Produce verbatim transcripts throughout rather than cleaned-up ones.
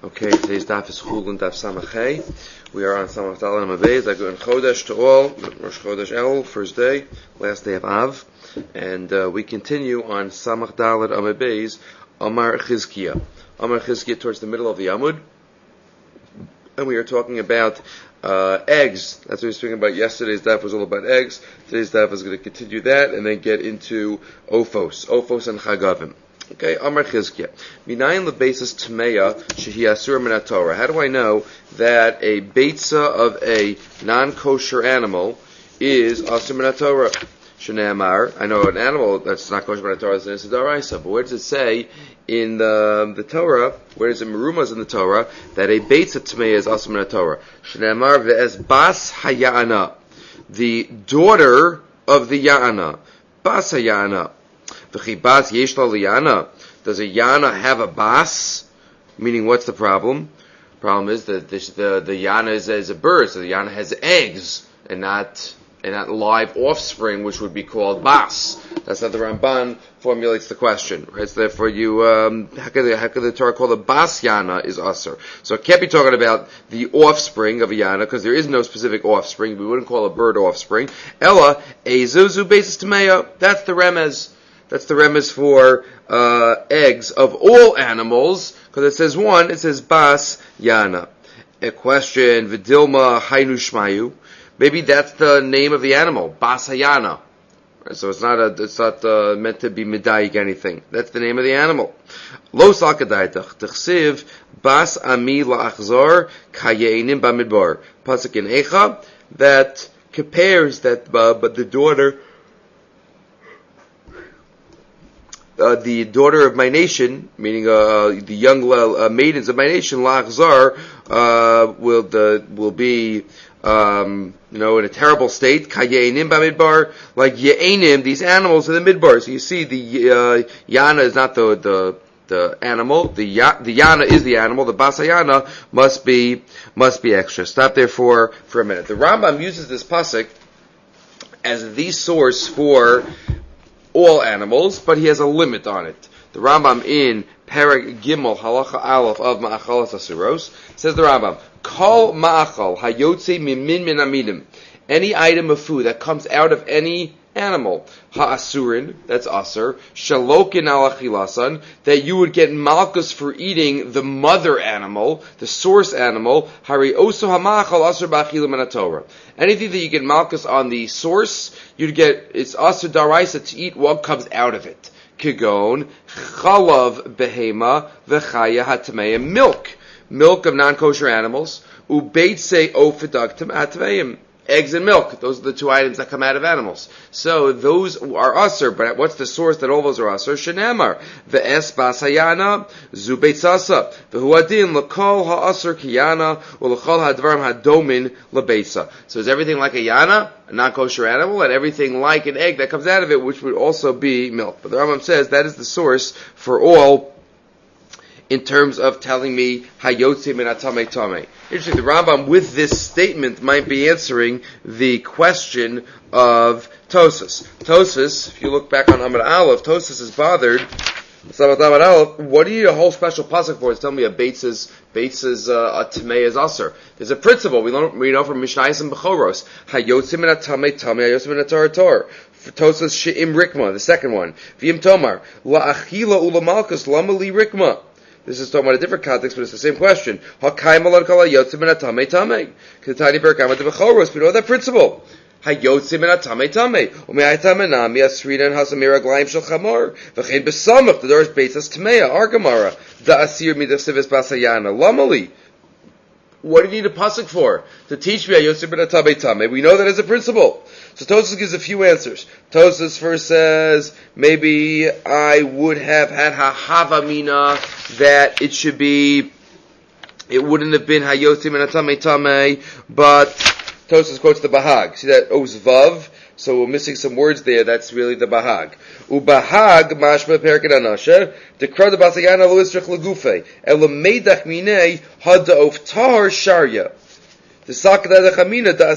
Okay, today's daf is Chul and daf Samachay. We are on Samach Dalet Amud Beis. I go in Chodesh to all, Rosh Chodesh El, first day, last day of Av, and uh, we continue on Samach Dalet Amud Beis, Amar Chizkiah. Amar Chizkiah towards the middle of the Amud, and we are talking about uh, eggs. That's what we were speaking about. Yesterday's daf was all about eggs. Today's daf is going to continue that, and then get into Ophos, Ophos and Chagavim. Okay, Amar Chizkiah. Minayin lebeisas tmeya shehi asur min haTorah. How do I know that a beitza of a non-kosher animal is asur min haTorah? Shneimar. I know an animal that's not kosher min haTorah is a daraisa. But where does it say in the the Torah? Where is it merumas in the Torah that a beitza tmeya is asur min haTorah? Shneimar ve'es bas hayana, the daughter of the yana, bas hayana. Does a yana have a bas? Meaning, what's the problem? Problem is that the the, the yana is, is a bird, so the yana has eggs and not and not live offspring, which would be called bas. That's how the Ramban formulates the question, right? So therefore, you um, how could the, how could the Torah call the bas yana is usher? So it can't be talking about the offspring of a yana because there is no specific offspring. We wouldn't call a bird offspring. Ella ezuzu basis tmeya. That's the remez. That's the remez for uh, eggs of all animals, because it says one, it says bas yana. A question, vidilma hainu shmayu. Maybe that's the name of the animal, bas hayana. Right, so it's not a, it's not uh, meant to be medayik anything. That's the name of the animal. Lo salkadaitach t'chsiv bas ami la'achzor kayenim bamidbar. Pasuk in Echa that compares that, uh, but the daughter. Uh, the daughter of my nation, meaning uh, the young uh, maidens of my nation, la'achzar, uh, will the will be um, you know in a terrible state. Kayenim b'midbar, like ye'enim, these animals in the midbar. So you see, the uh, yana is not the the the animal. The ya, the yana is the animal. The basayana must be must be extra. Stop there for for a minute. The Rambam uses this pasuk as the source for all animals, but he has a limit on it. The Rambam in Perek Gimel Halacha Aleph of Ma'achalas Asuros says the Rambam, Kol Ma'achal Hayotze Mimin Min Amidim. Any item of food that comes out of any animal, Ha'asurin, that's Asur, Shalokin Al Achilasan, that you would get malchus for eating the mother animal, the source animal, Hari Oso Hamachal Asur Ba'achilim Min HaTorah. Anything that you get malchus on the source, you'd get, it's Asur Daraisa to eat what comes out of it. Kigon, Chalav Behema, V'chaya Hatmeya, milk. Milk of non-kosher animals, Ubeitse Ofedagtim Atveim. Eggs and milk. Those are the two items that come out of animals. So those are asur, but what's the source that all those are asur? Shenemar. Ve'es basayana, zu beitzasa. Ve'huadin l'kol ha'asur kiyana, u'l'chol ha'dvarim ha'domin l'beitza. So is everything like a yana, a non-kosher animal, and everything like an egg that comes out of it, which would also be milk. But the Rambam says that is the source for all in terms of telling me hayotzi min hatamei tamei. Interesting, the Rambam with this statement might be answering the question of Tosas. Tosas, if you look back on Amud Aleph, Tosas is bothered. Amud Aleph, what do you need a whole special pasuk for? It's telling me a Beitz's Beitz's uh, a Tamei is Asur. There's a principle we learn we know from Mishnayos and Bechoros. Hayotzi min hatamei tamei, hayotzi min haTorah Torah. Tosas she'im rikma, the second one. V'im tomar la'achila ulamalkus lama li rikma. This is talking about a different context, but it's the same question. Hakay malon kala yotzim min hatamei tamei. Ketani berkama de bechoros. We know that principle. Hayotzim min hatamei tamei. Umeayta menami asrina and hasamira gleim shel chamor. V'chein besamach the doors beitzas tmeya argamara da asir midasivis basayana lamali. What do you need a pasuk for? To teach me hayotzim min hatamei tamei. We know that as a principle. So Tosas gives a few answers. Tosas first says, maybe I would have had ha-havamina, that it should be, it wouldn't have been hayotzim and hatamei tamei, but Tosas quotes the Bahag. See that Ozvav? So we're missing some words there, that's really the Bahag. Ubahag mashma perket anasher, dekra de basayana lo isrich legufe, elameidach minei hada of tahar sharya. I would have thought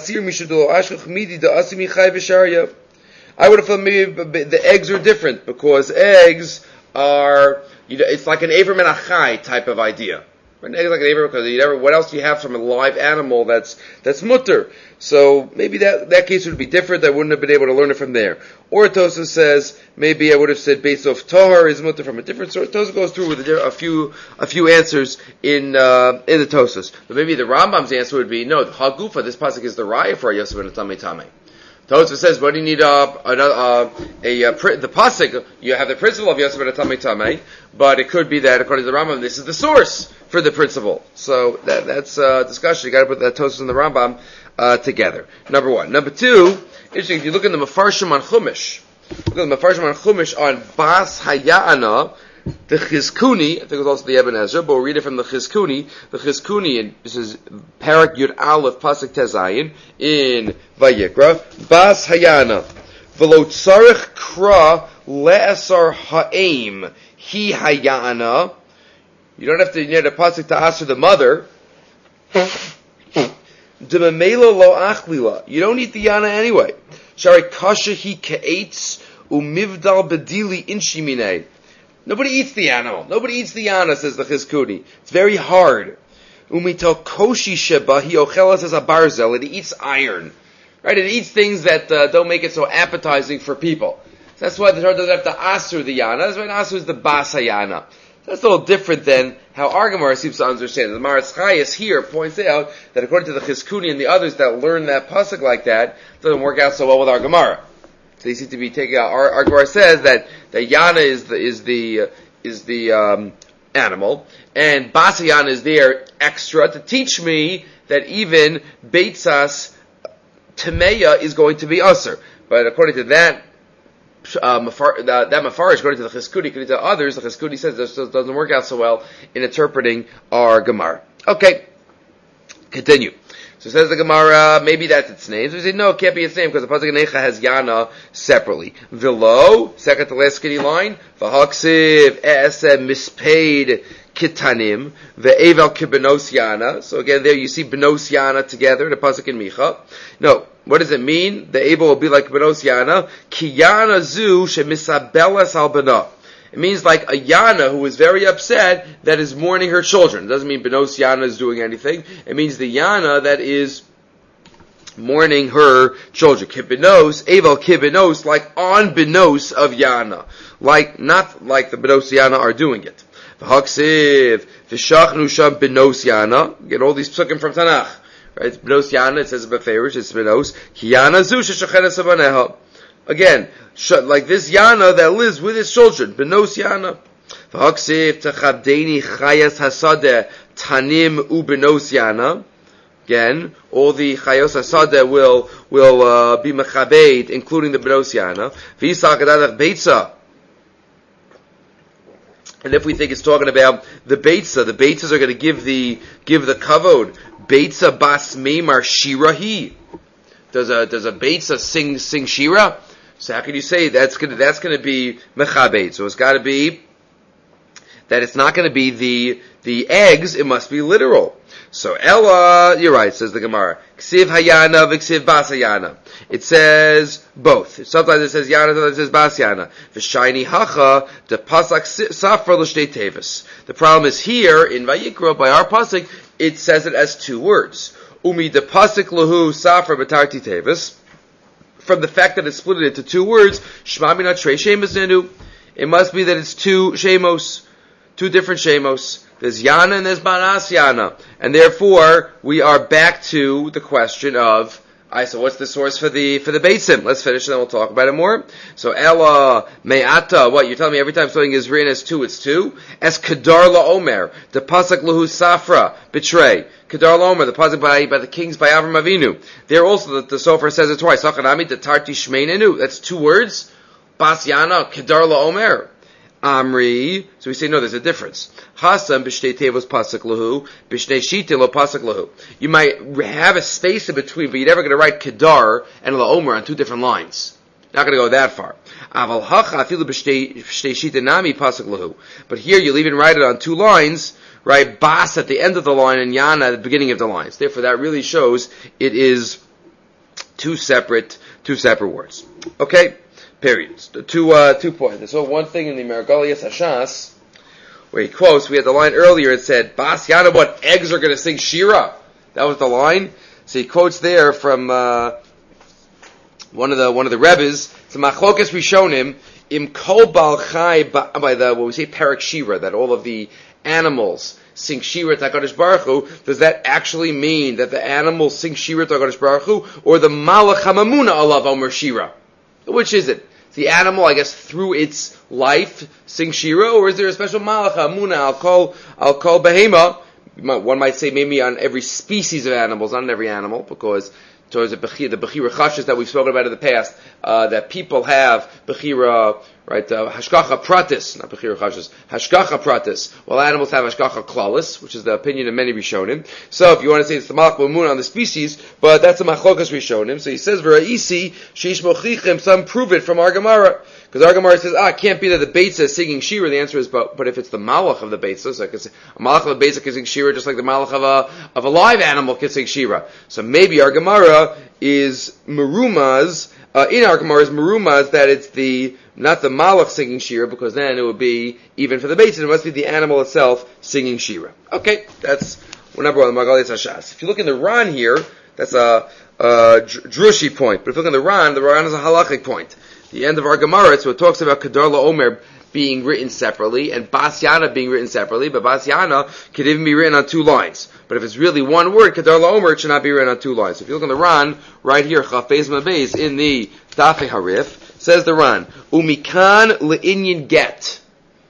maybe the eggs are different, because eggs are, you know, it's like an Avram and Achai type of idea. Right? Eggs like an aver because you never. What else do you have from a live animal that's that's mutter? So maybe that that case would be different. I wouldn't have been able to learn it from there. Or Tosafos says maybe I would have said based off tahar is mutter from a different source. Tosafos goes through with a, a few a few answers in uh, in the Tosafos. But maybe the Rambam's answer would be no. The Hagufa, this pasuk is the raya for Yosef ben Tamei Tamei. Tosafos says, what do you need uh, a, a, a, a, a the pasuk? You have the principle of Yosef ben Tamei Tamei, but it could be that according to the Rambam, this is the source for the principle. So that, that's a uh, discussion. You got to put that Tosafos and the Rambam uh, together. Number one. Number two. Interesting. If you look in the Mefarshim on Chumash, look at the Mefarshim on Chumash on Bas Hayana. The Chizkuni, I think it was also the Eben Ezra, but we'll read it from the Chizkuni. The Chizkuni, and this is Parak Yud Aleph Pasuk Tezayin in Vayikra. Bas Hayana, V'lo tzarich kra le'asar ha'aim hi hayana. You don't have to near the pasuk to answer the mother. D'memelo lo achlila. You don't eat the yana anyway. Shari kasha hi ke'etz umivdal bedili inshiminei. Nobody eats the animal. Nobody eats the yana, says the Chizkuni. It's very hard. Umitel koshi sheba hi ochelas as a barzel. It eats iron. Right? It eats things that uh, don't make it so appetizing for people. So that's why the Torah doesn't have to asur the yana. That's why asur is the basa yana. That's a little different than how our Gemara seems to understand it. The Maharatz Chayes here points out that according to the Chizkuni and the others that learn that pasuk like that, it doesn't work out so well with our Gemara. So they seem to be taking out. Our, our Gemara says that the yana is the is the uh, is the um, animal, and basa yana is there extra to teach me that even beitzas temeya is going to be usher. But according to that. Uh, mafar, that, that mafarish, according to the Chizkuni, according to others, the Chizkuni says this doesn't work out so well in interpreting our Gemara. Okay, continue. So says the Gemara, maybe that's its name. So we say, no, it can't be its name because the Pasuk Necha has Yana separately. Vilo, second to last skinny line, V'haksiv esem mispaid kitanim, ve'evel kibenos Yana. So again, there you see benos Yana together, the Pasuk in Micha. No. What does it mean? The Abel will be like Benos Yana. Ki Yana zu shemisabelas al bana. It means like a Yana who is very upset that is mourning her children. It doesn't mean Benos Yana is doing anything. It means the Yana that is mourning her children. Kibenos, Abel kibenos, like on Benos of Yana. Like, not like the Benos Yana are doing it. V'haksiv, v'shachnu sham Benos Yana. Get all these psukim from Tanakh. Right? It's Benos Yana, it says about Farish, it's Benos. Ki Yana zu sheshachenes avaneha. Again, like this Yana that lives with his children. Benos Yana. V'haksiv techabdeni chayas hasadeh tanim u Benos Yana. Again, all the chayos hasadeh will, will, uh, be mechabed, including the Benos Yana. V'yisak adadach beitza. And if we think it's talking about the Beitza, the Beitzas are going to give the give the kavod. Beitza bas meimar shirahi. Does a does a Beitza sing sing shira? So how can you say that's going to that's going to be mechabed? So it's got to be that it's not going to be the the eggs. It must be literal. So Ella, you're right, says the Gemara. Ksiv hayana v'ksiv bas hayana. It says both. Sometimes it says yana, sometimes it says bas yana. V'shayni hacha de pasak safra l'shtei tevis. The problem is here in Vayikra by our pasuk, it says it as two words. Umi de pasik lahu safra b'tarti tevis. From the fact that it's split into two words, shma mina trei shemos nenu. It must be that it's two shemos, two different shemos. There's Yana and there's Banas Yana. And therefore, we are back to the question of, alright, so what's the source for the, for the Beitzim? Let's finish and then we'll talk about it more. So, Ella, Me'ata, what, you're telling me every time something is written as two, it's two? As Kedar La Omer, the Pasuk Lahu Safra, betray. Kedar La Omer, the Pasuk by, by the kings by Avram Avinu. There also, the, the Sofer says it twice. Sachanami, the Tarti Shmeinenu. That's two words. Bas Yana, Kedar La Omer. Amri, so we say no, there's a difference. Hasam b'shtei tevos pasuk lahu, b'shtei shita lo pasuk lahu. You might have a space in between, but you're never going to write kedar and la'omer on two different lines. Not going to go that far. Aval hacha afilu b'shtei shita nami pasuk lahu. But here you'll even write it on two lines, right? Bas at the end of the line and yana at the beginning of the lines. Therefore, that really shows it is two separate, two separate words. Okay. Period. Two, uh, two points. So one thing in the Mergalias Hashas, where he quotes, we had the line earlier, it said, Bas Yana, what, eggs are going to sing Shira? That was the line. So he quotes there from uh, one of the one of the Rebbes, it's a Machlokas Rishonim, Im Kol Bal Chai, by the, what we say, Parak Shira, that all of the animals sing Shira to HaKadosh Baruch Hu. Does that actually mean that the animals sing Shira to HaKadosh Baruch Hu, or the Malach HaMamuna Alav Omer Shira? Which is it? The animal, I guess, through its life, sing Shira, or is there a special Malach HaMamuna? I'll call, I'll call Behema. One might say maybe on every species of animals, not on every animal, because towards the Bechira, the Bechira Chashis that we've spoken about in the past, uh, that people have Bechira, right, uh, Hashgacha Pratis, not Bechira Chashis, Hashgacha Pratis, while animals have Hashgacha Klalis, which is the opinion of many Rishonim. So if you want to say it's the Malach Mamun on the species, but that's a Machlokas Rishonim. So he says, V'ra'isi, Sheish Mochichim, some prove it from our Gemara. Because our Gemara says, ah, it can't be that the Beitza is singing Shira. The answer is, but, but if it's the Malach of the Beitza, so I can say, a Malach of the Beitza can sing Shira just like the Malach of a, of a live animal can sing Shira. So maybe our Gemara is Merumaz, uh, in our Gemara is Merumaz that it's the, not the Malach singing Shira, because then it would be, even for the Beitza, it must be the animal itself singing Shira. Okay, that's number one, the Magalit Hashas. If you look in the Ran here, that's a, a Drushi point. But if you look in the Ran, the Ran is a halachic point. The end of our Gemara, so it talks about Kedar LaOmer being written separately and Bas Yana being written separately, but Bas Yana could even be written on two lines. But if it's really one word, Kedar LaOmer, it should not be written on two lines. So if you look in the Ran, right here, Chaf Beis Mabez, in the Dafei Harif, says the Ran, Umikan le'inyin get.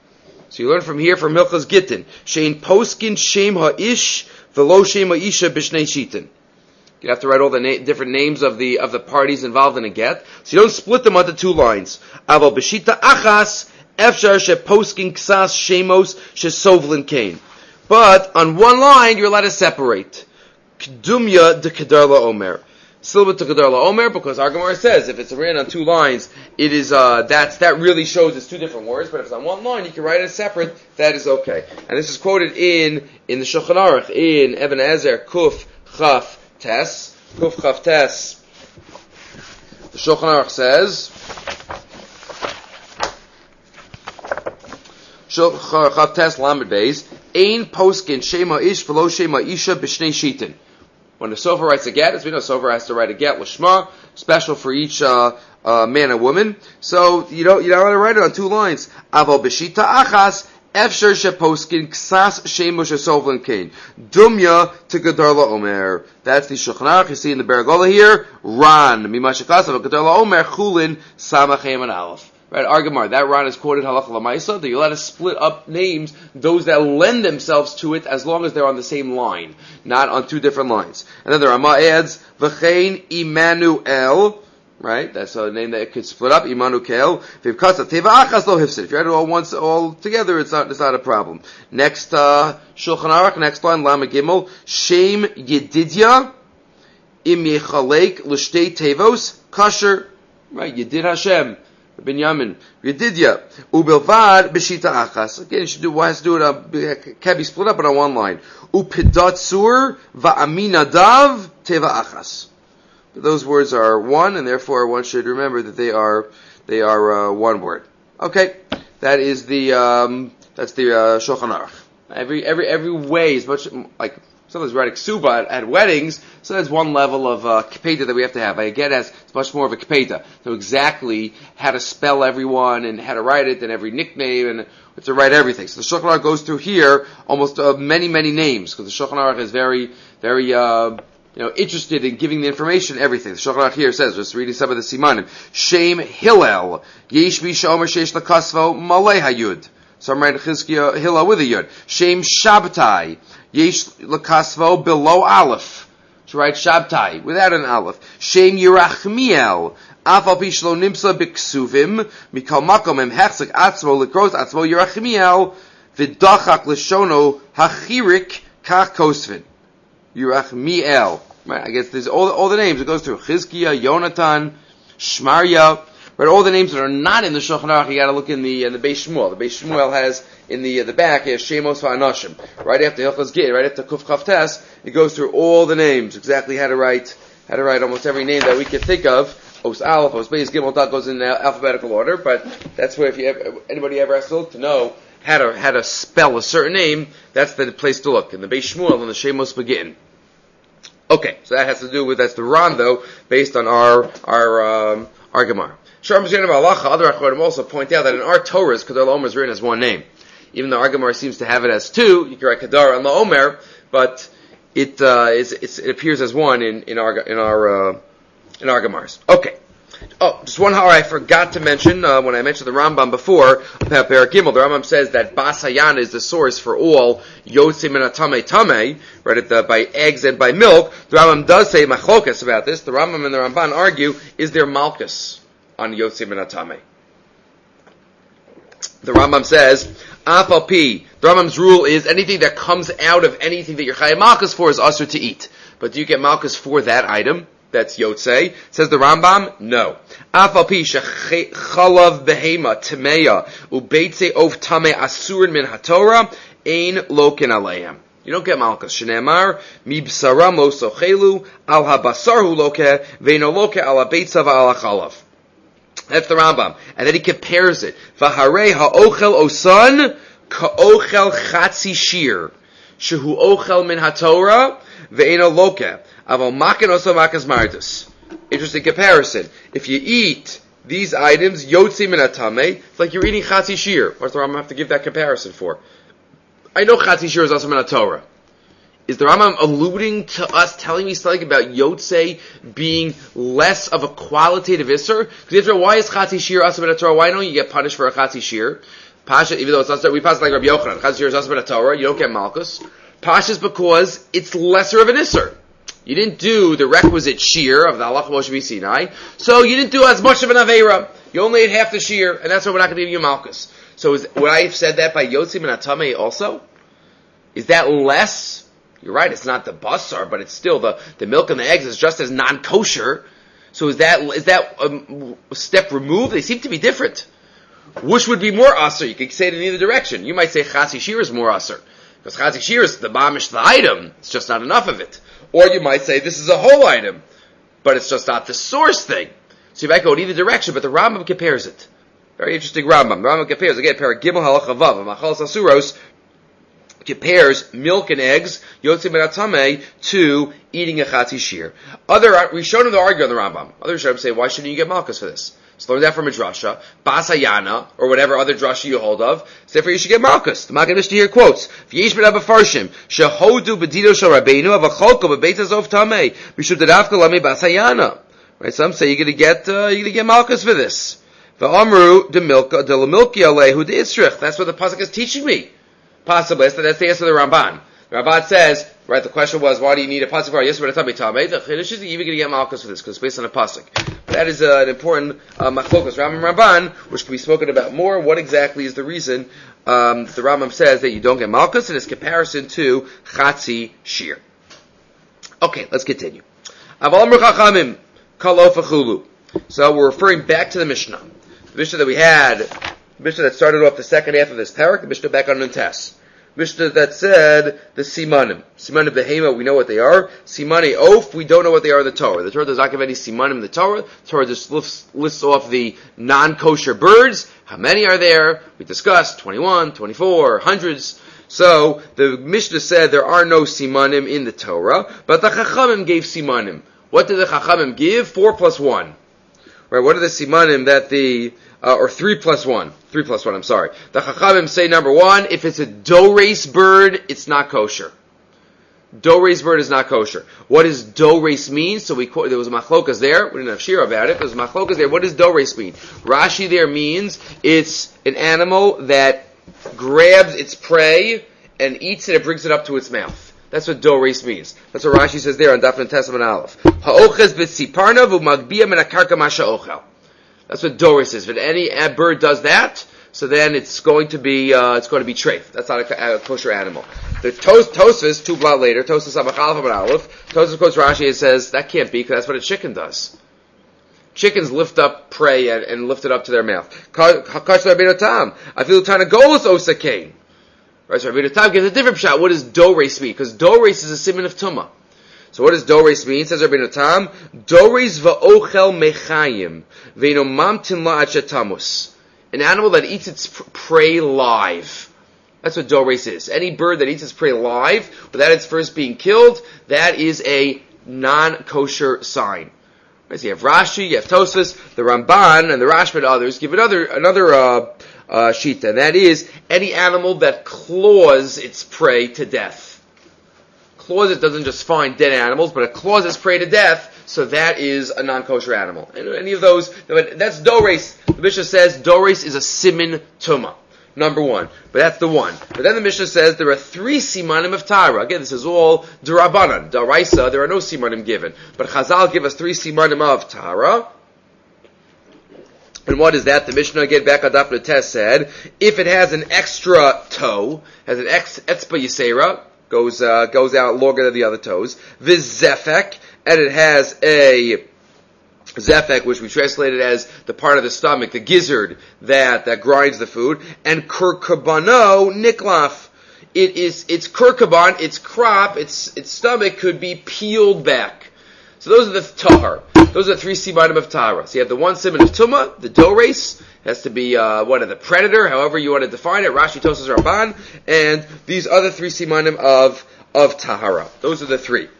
So you learn from here, from Hilchas Gittin, Shein poskin shem ha'ish v'lo shem ha'isha b'shnei shitin. You have to write all the na- different names of the of the parties involved in a get. So you don't split them onto two lines. Aval b'shita achas efshar sheposkin ksas shemos shesovlin kain. But on one line you're allowed to separate. K'dumya de kedar LaOmer. Still with the kedar LaOmer, because our Gemara says if it's written on two lines, it is uh that's that really shows it's two different words. But if it's on one line, you can write it separate. That is okay. And this is quoted in in the Shulchan Aruch in Eben Ezer Kuf Chaf Tes, Kuf Chaf Tes. The Shulchan Aruch says, Shulchan Chaf Tes Lamed Beis, Ein poskin shema ish v'lo shema isha b'shnei shitin. When the sofer writes a get, as we know, sofer has to write a get l'shma, special for each uh, uh, man and woman. So you don't you don't want to write it on two lines. Aval b'shita achas. Efshar sheposkin ksas shemush esovlin kain. Dumya to Kedar LaOmer. That's the Shulchan Aruch. You see in the Beragola here. Ran. Mimashakasav. Kedar LaOmer. Chulin. Samachem and Aleph. Right, Argamar. That Ran is quoted Halacha L'maisa. That you let us split up names, those that lend themselves to it, as long as they're on the same line, not on two different lines. And then the Rama adds, V'chein Immanuel. Right, that's a name that it could split up. Immanuel. If you add it all once, all together, it's not, it's not a problem. Next, uh, Shulchan Aruch, next line, Lama Gimel, Shem Yedidya, Im Yechalek L'shtei Tevos, Kasher. Right, Yedid Hashem, Binyamin, Yedidya, Ubelvad B'shita Achas. Again, you should do, why has to do it, uh, can be split up on one line. Upidatsur Va'aminadav Teva Achas. Those words are one, and therefore one should remember that they are they are uh, one word. Okay, that is the um, that's the uh, Shulchan Aruch. Every every every way is much like sometimes writing ksuba at, at weddings. So there's one level of uh, kipeda that we have to have. I get as it's much more of a kipeda. So exactly how to spell everyone and how to write it and every nickname and to write everything. So the Shulchan Aruch goes through here almost uh, many many names because the Shulchan Aruch is very very. Uh, You know, interested in giving the information, everything. The Shulchan Aruch here says, just reading some of the simanim. Shem Hillel, Yesh Misha Omer Sheish Lakasvo Malay Hayud. Some write Chizkiah Hillel with a yud. Shem Shabtai, Yesh Lakasvo below Aleph. So write Shabtai without an Aleph. Shem Yerachmiel, Afal Pishlo Nimsa Biksuvim, Mikal Makom Em Hechzek Atzmo Likros Atzmo Yerachmiel, Vidachak Lishono Hachirik Kach Kosvin. Yerachmiel. Right, I guess there's all, all the names. It goes through Chizkiah, Yonatan, Shmarya. Right, all the names that are not in the Shulchan Aruch, you got to look in the in the Beis Shmuel. The Beis Shmuel has in the uh, the back has Shemos Va'anashim. Right after Hilchos Git, right after Kuf Chaf Tes, it goes through all the names, exactly how to write how to write almost every name that we can think of. Os Aleph, Os Beis, Gimel, Dal goes in alphabetical order, but that's where if you ever, anybody ever has to look to know how to how to spell a certain name, that's the place to look. In the Beis Shmuel and the Shemos Begin. Okay, so that has to do with that's the Ran though, based on our our um, our Gemara. Sharm Zayin Malacha. Other Achronim also point out that in our Torahs, Kedar LaOmer is written as one name, even though our Gemara seems to have it as two. You can write Kedar and LaOmer, but it uh, is it's, it appears as one in in our in our uh, in our Gemaras. Okay. Oh, just one hara I forgot to mention uh, when I mentioned the Rambam before. Perek Gimel, the Rambam says that Bas Hayana is the source for all Yotzei Min HaTamei Tamei, right? At the, by eggs and by milk. The Rambam does say machlokas about this. The Rambam and the Ramban argue: is there malchus on Yotzei Min HaTamei? The Rambam says Afal Pi. The Rambam's rule is anything that comes out of anything that you're chayav malchus for is usher to eat. But do you get malchus for that item? That's Yotzei. Says the Rambam, no. Afal pi shechalav behema temeya ubeitze of tamei asurin min haTorah ein loken aleim. You don't get malchus. Shneimar mi b'saram lo sochelu al habasar hu loke veino loke al habeitza v'al hachalav. That's the Rambam, and then he compares it. V'harei ha'ochel osan ka'ochel chatzi shir shehu ochel min haTorah veino loke. Interesting comparison. If you eat these items, Yotzei Min HaTamei, it's like you're eating Chatzi Shir. What's the Rambam have to give that comparison for? I know Chatzi Shir is also Min HaTorah. Is the Rambam alluding to us, telling me something about Yotzei being less of a qualitative Isser? Because why is Chatzi Shir also Min HaTorah? Why don't you get punished for a Chatzi Shir? Pasha, even though it's not, we pass it like Rabbi Yochanan. Chatzi Shir is also Min HaTorah. You don't get Malchus. Pasha is because it's lesser of an Isser. You didn't do the requisite shear of the Halach Moshe Sinai, so you didn't do as much of an Aveira. You only ate half the shear, and that's why we're not going to give you Malchus. So is, would I have said that by Yotzei Min HaTamei also? Is that less? You're right, it's not the basar, but it's still the, the milk and the eggs is just as non-kosher. So is that is that um, a step removed? They seem to be different. Which would be more aser? You could say it in either direction. You might say Chatzi Shir is more aser. Because Chatzi Shir is the mamish, the item. It's just not enough of it. Or you might say this is a whole item, but it's just not the source thing. So you might go in either direction, but the Rambam compares it. Very interesting Rambam. The Rambam compares, again, Perek Gimel Halacha Vav, Machalas Asuros, compares milk and eggs, Yotzei Min HaTamei, to eating a Chatzi Shir. Other Rishonim argue on the Rambam. Other Rishonim say, why shouldn't you get Malchus for this? So learn that from a drasha, Bas Hayana, or whatever other drasha you hold of. So therefore you should get Malchus. The Magen Mishnah here quotes, V'yesh ben Abafarshim, shehodu b'dido shel Rabbeinu, avacholko b'beit hazov tamei, mishum dedavka lamei Bas Hayana. Right, some say you're gonna get, uh, you're gonna get Malchus for this. V'amru de milka, de l'milki alehu de itzrich. That's what the pasuk is teaching me. Possibly. That's the, that's the answer to the Ramban. The Ramban says, right, the question was, why do you need a pasuk for Yisrael Tamei Tamei? The Chiddush is even going to get Malchus for this, because it's based on a pasuk. But that is uh, an important uh, machlokas, Rambam Ramban, which can be spoken about more. What exactly is the reason um, the Rambam says that you don't get Malchus in its comparison to Chatzi Shir? Okay, let's continue. Aval Amru Chachamim Kalof Achulu. So we're referring back to the Mishnah. The Mishnah that we had, the Mishnah that started off the second half of this parak, the Mishnah back on Nuntes. Mishnah that said the simanim. Simanim behema, we know what they are. Simani oaf, we don't know what they are in the Torah. The Torah does not give any simanim in the Torah. The Torah just lists, lists off the non-kosher birds. How many are there? We discussed twenty-one, twenty-four, hundreds. So the Mishnah said there are no simanim in the Torah, but the Chachamim gave simanim. What did the Chachamim give? Four plus one. Right? What are the simanim that the Uh, or three plus one. Three plus one, I'm sorry. The Chachamim say, number one, if it's a do-race bird, it's not kosher. Do-race bird is not kosher. What does do-race mean? So we there was a machlokas there. We didn't have shir about it. There was a machlokas there. What does do-race mean? Rashi there means it's an animal that grabs its prey and eats it and brings it up to its mouth. That's what do-race means. That's what Rashi says there on Daf and Testament Aleph. Ha'ochez b'tziparna v'magbia min ha'karka masha ochel. That's what doris is. If any bird does that, so then it's going to be uh, it's going to be treif. That's not a, a kosher animal. The tos, Tosfos, two blot later, Tosfos Samachalaf and Aleph, Tosfos quotes Rashi and says that can't be because that's what a chicken does. Chickens lift up prey and, and lift it up to their mouth. Hakash Rabbeinu Tam, I feel trying to go with osakain. Right, so Rabbeinu Tam gives a different shot. What does do-race mean? Because do-race is a siman of tumah. So what does do-race mean? Says Rabbeinu Tam, do-race va'ochel mechayim ve'ino mamtin la'ad shetamus. An animal that eats its prey live. That's what doreis is. Any bird that eats its prey live, without its first being killed, that is a non-kosher sign. Right, so you have Rashi, you have Tosfos, the Ramban, and the Rashba and others give another, another, uh, uh, shita, and that is any animal that claws its prey to death. Claws it doesn't just find dead animals, but it claws its prey to death, so that is a non-kosher animal. And any of those, that's doreis. The Mishnah says doreis is a siman tumah. Number one. But that's the one. But then the Mishnah says there are three simanim of Tara. Again, this is all d'Rabbanan. D'Oraisa, there are no simanim given. But Chazal give us three simanim of Tara. And what is that? The Mishnah, again, back on Daf Nutes said, if it has an extra toe, has an ex, etzba yisera, goes, uh, goes out longer than the other toes, vizefek, and it has a zefek, which we translated as the part of the stomach, the gizzard that, that grinds the food, and kurkabano niklaf. It is, its kurkaban, its crop, its, its stomach could be peeled back. So those are the tahar. Those are the three simanim of tahara. So you have the one siman of tumah, the doreis, has to be, uh, what, the predator, however you want to define it, Rashi, Tosfos, Ramban, and these other three simanim of, of tahara. Those are the three.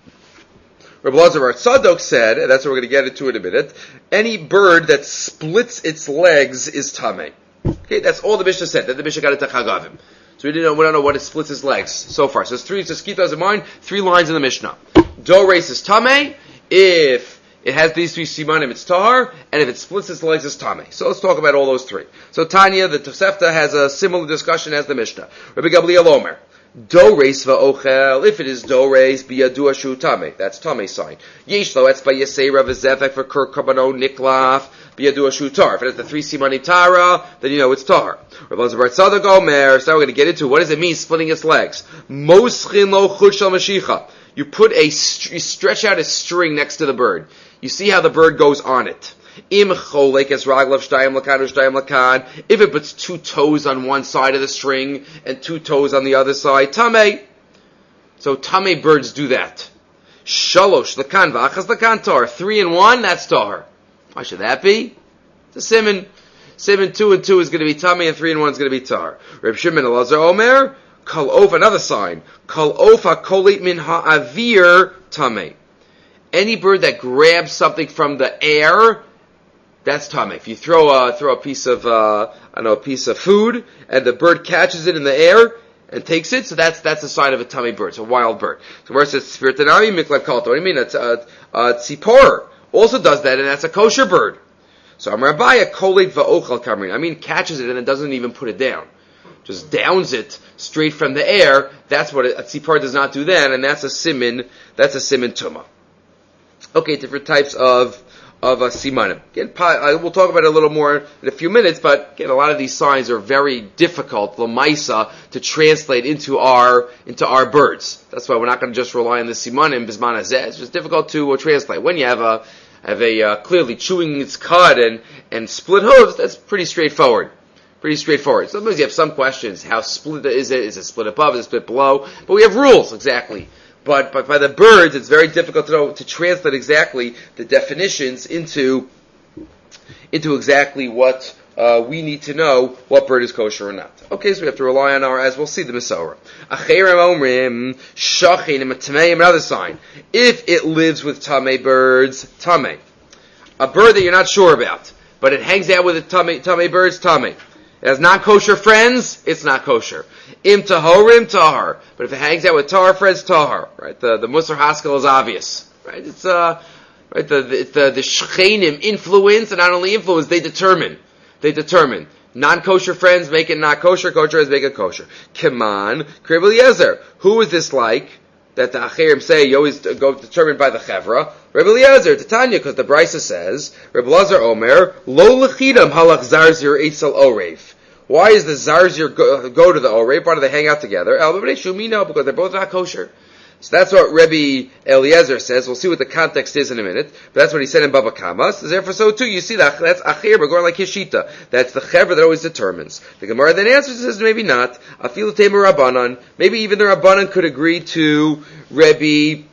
Rabbi Elazar Bar Tzadok said, and that's what we're going to get into in a minute, any bird that splits its legs is tameh. Okay, that's all the Mishnah said. Then the Mishnah got into Chagavim. So we didn't know, we don't know what it splits its legs so far. So it's three, just keep those in mind, three lines in the Mishnah. Doreis is tameh, if it has these three simanim, it's tahar, and if it splits its legs, it's tameh. So let's talk about all those three. So Tanya, the Tosefta, has a similar discussion as the Mishnah. Rabbi Gamliel Omer. Doreis va'ochel, if it is doreis, biyadu ashu tameh. That's tameh sign. Yeshlo etzba yesera v'zefek v'kur kabano niklaf, biyadu ashu tar. If it has the three simanim tara, then you know it's tar. Rabbi Elazar Bar Tzadok Omer, so now we're going to get into what does it mean splitting its legs. Moschin lo chut shel mashicha. You put a, you stretch out a string next to the bird. You see how the bird goes on it. Im cholek es raglav shtayim lakan or shtayim lakan. If it puts two toes on one side of the string and two toes on the other side, tameh. So tameh birds do that. Shalosh lakan v'achas lakan tar. Three and one, that's tar. Why should that be? It's a siman. Siman two and two is going to be tameh, and three and one is going to be tar. Reb Shimon Elazar Omer, kol of, another sign. Kol of hakolit min ha'avir tameh. Any bird that grabs something from the air, that's tameh. If you throw a throw a piece of uh, I don't know a piece of food and the bird catches it in the air and takes it, so that's that's a sign of a tameh bird. It's a wild bird. So where it says spiritanami miklad kalto, what do you mean? It's a, a tzipor also does that, and that's a kosher bird. So Amar Abaya kolet va'ochal kamrin. I mean, catches it and it doesn't even put it down, just downs it straight from the air. That's what a, a tzipor does not do then, and that's a simin. That's a simin tumah. Okay, different types of of uh, simanim. Again, we'll talk about it a little more in a few minutes, but again, a lot of these signs are very difficult, lamaisa, to translate into our into our birds. That's why we're not going to just rely on the simanim bisman hazeh. It's just difficult to uh, translate. When you have a have a uh, clearly chewing its cud and and split hooves, that's pretty straightforward. Pretty straightforward. Sometimes you have some questions. How split is it? Is it split above? Is it split below? But we have rules exactly. But, but by the birds, it's very difficult to know, to translate exactly the definitions into, into exactly what, uh, we need to know what bird is kosher or not. Okay, so we have to rely on our, as we'll see, the Masorah. Acherim omrim, shachin, another sign. If it lives with tameh birds, tameh. A bird that you're not sure about, but it hangs out with the tameh, tameh birds, tameh. It has non-kosher friends, it's not kosher. Im tahorim, tahar. But if it hangs out with tahar friends, tahar. Right? The, the Musar Haskell is obvious. Right? It's, uh, right? The, the, the, the shchenim influence, and not only influence, they determine. They determine. Non-kosher friends make it not kosher, kosher friends make it kosher. Keman, Kreb Eliezer. Who is this like? That the Acherim say, you always go determined by the Chevra. Rebbe Eliezer, Titania, because the Brisa says, Rebbe Elazar Omer, Lo lechidam halach zarzir eitzel orev. Why is the zarzir go, go to the orev? Why do they hang out together? El b'bnei shumino, because they're both not kosher. So that's what Rebbe Eliezer says. We'll see what the context is in a minute. But that's what he said in Baba Kama. So therefore, so too, you see that that's Acher, but going like Hishita. That's the Chevra that always determines. The Gemara then answers says maybe not. Afilu Temer Rabbanan. Maybe even the Rabbanan could agree to Rebbe.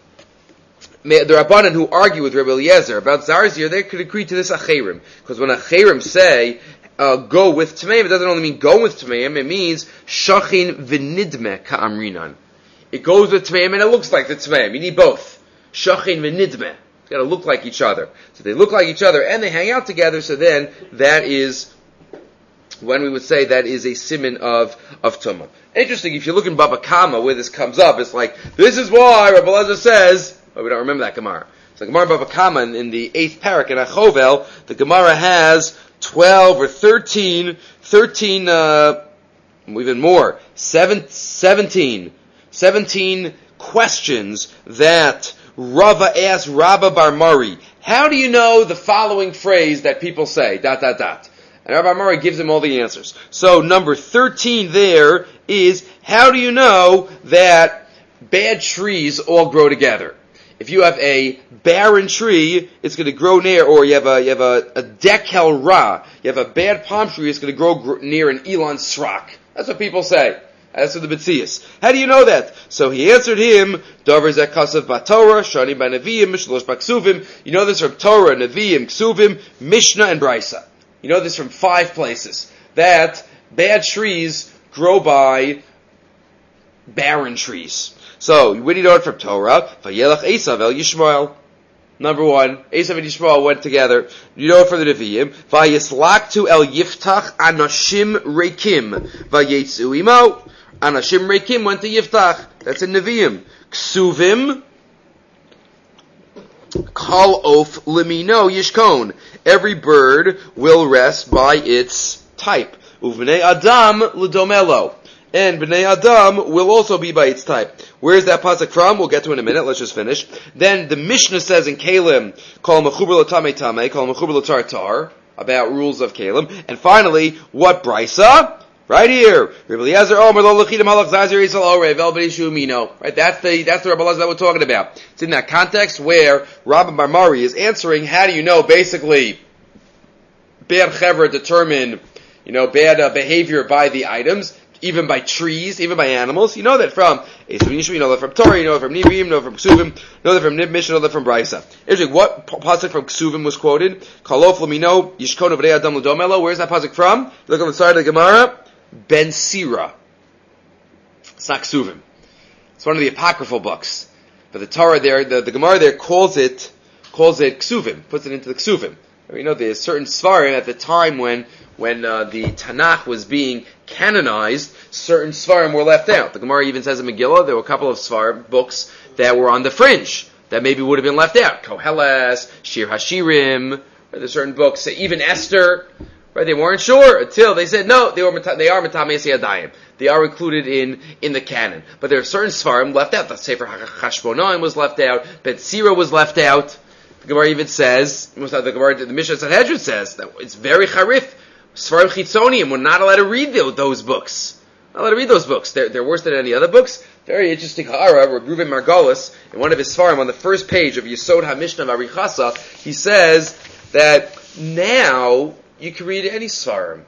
The Rabbanan who argue with Rebbe Eliezer about Zarzir, they could agree to this Acherim. Because when Acherim say uh, go with Tmeim, it doesn't only mean go with Tmeim, it means Shachin v'nidme ka'amrinan. It goes with Tmeim and it looks like the Tmeim. You need both. Shachin v'nidme. It's got to look like each other. So they look like each other and they hang out together, so then that is when we would say that is a siman of, of Tumah. Interesting, if you look in Baba Kama where this comes up, it's like, this is why Rabbi Elazar says, oh, we don't remember that Gemara. So Gemara Baba Kama in, in the eighth parak in Achovel, the Gemara has twelve or thirteen, thirteen, uh, even more, seven, seventeen, seventeen questions that Rava asked Rabba Bar Mari. How do you know the following phrase that people say? Dot, dot, dot. And Rabbi Mari gives him all the answers. So number thirteen there is, how do you know that bad trees all grow together? If you have a barren tree, it's going to grow near, or you have a you have a, a dekel ra, you have a bad palm tree, it's going to grow gr- near an Elon Srak. That's what people say. That's what the B'tzias. How do you know that? So he answered him, Davar zeh kasav b'Torah, Shani b'Neviim, Mishlosh b'Ksuvim. You know this from Torah, Neviim, Ksuvim, Mishnah, and Brisa. You know this from five places. That bad trees grow by barren trees. So, when you know it from Torah, Vayelach Esav el Yishmael. Number one, Esav and Yishmael went together. You know it from the Nevi'im. Vayeslaktu el Yiftach anashim reikim. Vayetzu imo. Anashim reikim went to Yiftach. That's in Nevi'im. Ksuvim. Kol of limino yishkon. Every bird will rest by its type. Uvnei Adam l'domelo. And Bnei Adam will also be by its type. Where is that pasuk from? We'll get to it in a minute. Let's just finish. Then the Mishnah says in Kalim, Kol mechuber l'tamei tamei, Kol mechuber l'tartar, about rules of Kalim. And finally, what Brisa? Right here. Rabbi Eliezer Omer lo lechidim halach zazir yisrael orev el b'nishu mino. Right? That's the that's the Rabbi Eliezer that we're talking about. It's in that context where Rabbi Bar Mari is answering. How do you know? Basically, bad chevra determine, you know, bad uh, behavior by the items. Even by trees, even by animals. You know that from Esau, you know that from Torah, you know that from Nevi'im, you know that from Ksuvim, you know that from Mishnah, you know that from Brisa. Interesting, what pasuk from Ksuvim was quoted? Kalof l'mino, yishkon v'nei adam l'domelo. Where's that pasuk from? Look on the side of the Gemara. Ben Sira. It's not Ksuvim. It's one of the apocryphal books. But the Torah there, the, the Gemara there calls it, calls it Ksuvim, puts it into the Ksuvim. You know, there's certain Svarim at the time when, when uh, the Tanakh was being canonized, certain Svarim were left out. The Gemara even says in Megillah, there were a couple of Svarim books that were on the fringe, that maybe would have been left out. Koheles, Shir Hashirim, right? There's certain books, even Esther, right? They weren't sure until they said, no, they, were, they are Metames Yadayim. They are included in, in the canon. But there are certain Svarim left out. The Sefer HaChashbonaim was left out, Ben Sira was left out. The Gemara even says, the Gemara, the Mishnah Sanhedrin says that it's very charif. Svarim Chitzonium, we're not allowed to read those books. Not allowed to read those books. They're, they're worse than any other books. Very interesting ha'ara, where Reuven Margolis, in one of his Svarim, on the first page of Yesod HaMishnah Varichasa, he says that now you can read any Svarim.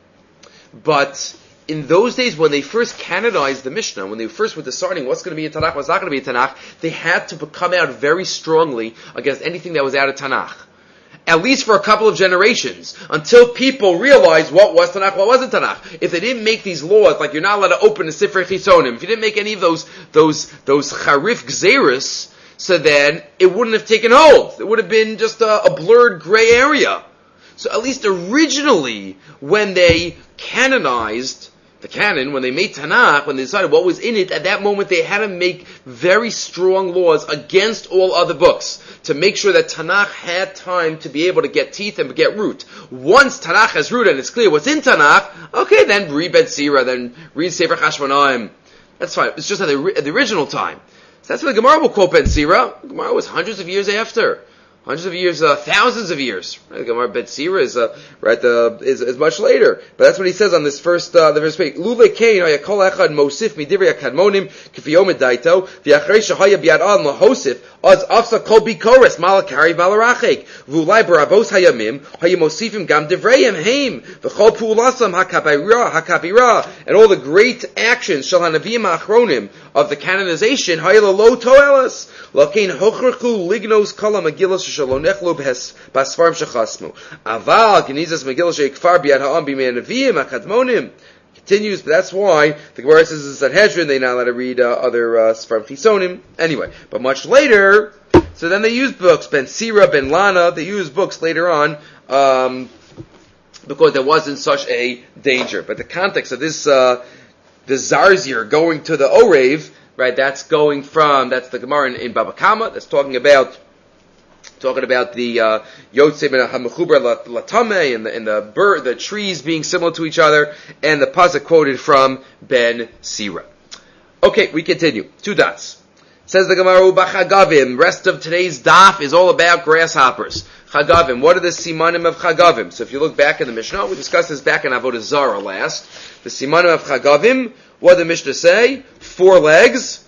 But in those days, when they first canonized the Mishnah, when they first were deciding what's going to be in Tanakh, what's not going to be in Tanakh, they had to come out very strongly against anything that was out of Tanakh. At least for a couple of generations, until people realized what was Tanakh, what wasn't Tanakh. If they didn't make these laws, like you're not allowed to open a Sifrei Chisonim, if you didn't make any of those, those, those Charif Gzeris, so then it wouldn't have taken hold. It would have been just a, a blurred gray area. So at least originally, when they canonized the canon, when they made Tanakh, when they decided what was in it, at that moment they had to make very strong laws against all other books to make sure that Tanakh had time to be able to get teeth and get root. Once Tanakh has root and it's clear what's in Tanakh, okay, then read Ben Sira, then read Sefer Chashmonaim. That's fine. It's just at the, at the original time. So that's why the Gemara will quote Ben Sira. The Gemara was hundreds of years after. Hundreds of years, uh, thousands of years. Right? The Gemara Bet Sira is, uh, right, uh, is, is much later. But that's what he says on this first, uh, the first page. Lule kein haya kol echad mosif midivrei hakadmonim k'fiyom edaito v'achrei shahaya biad al lahosif az afsa kol bikoris malakari balarachek v'ulai barabos hayamim haya mosifim gam divreim heim v'chol pu'ulasam hakabira hakabira and all the great actions shal hanavim achronim of the canonization, Hayla lo toelas, Lakein hochrchu lignos kala Megillah sheshalonechlu basfarm shechasmu. Aval genizas Megillah sheikfar biad ha'am b'mei neviim akadmonim. Continues, but that's why the Gemara says in Sanhedrin they're not allowed to read uh, other uh, Sfarim Chisonim. Anyway, but much later, so then they use books, Ben Sira, Ben Lana, they use books later on, um, because there wasn't such a danger. But the context of this, uh, the Zarzir going to the Orev, right, that's going from, that's the Gemara in, in Baba Kama, that's talking about, talking about the Yotzei ben HaMechuber Latameh and the and the bird, the trees being similar to each other, and the pasuk quoted from Ben Sira. Okay, we continue. Two dots. Says the Gemara, Chagavim. Rest of today's daf is all about grasshoppers. Chagavim. What are the simanim of Chagavim? So if you look back in the Mishnah, we discussed this back in Avodah Zarah last. The simanim of Chagavim. What did the Mishnah say? Four legs,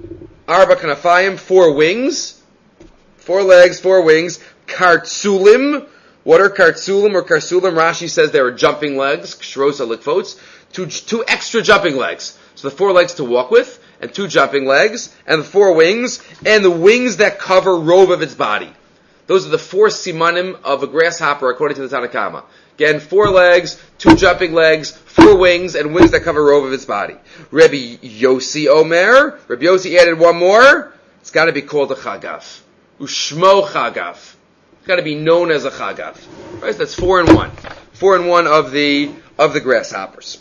arba kanafayim, four wings. Four legs, four wings. Kartsulim. What are kartsulim or karsulim? Rashi says they are jumping legs. Kshrosa likvots. Two, two extra jumping legs. So the four legs to walk with, and two jumping legs, and the four wings, and the wings that cover rove of its body. Those are the four simanim of a grasshopper according to the Tanna Kama. Again, four legs, two jumping legs, four wings, and wings that cover rove of its body. Rabbi Yossi Omer. Rabbi Yossi added one more. It's got to be called a chagav. Ushmo chagav. It's got to be known as a chagav. Right? So that's four and one. Four and one of the of the grasshoppers.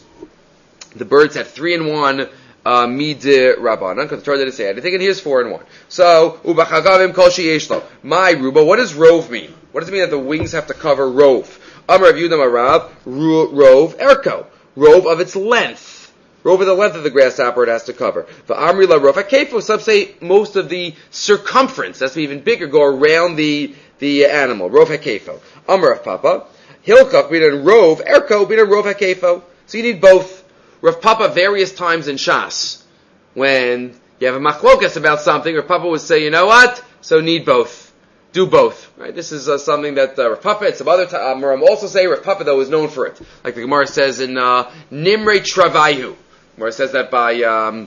The birds had three and one uh, mid rabbanan, because the Torah didn't say anything, and here's four and one. So ubachagavim kol sheyeshlo. My ruba. What does rove mean? What does it mean that the wings have to cover rove? Amar Rav Yehuda Marav rove erko. Rove of its length. Over the length of the grasshopper it has to cover. The Amri la Rov HaKefo, some say most of the circumference, that's even bigger, go around the the animal. Rov HaKefo. Amar Rav Papa, Hilkach b'in Rov, Erko b'in Rov HaKefo. So you need both. Rav Papa various times in Shas, when you have a machlokas about something, Rav Papa would say, you know what? So need both. Do both. Right? This is uh, something that uh, Rav Papa and some other time, um, also say Rav Papa though is known for it. Like the Gemara says in uh, Nimrei Travayu. Where it says that by um,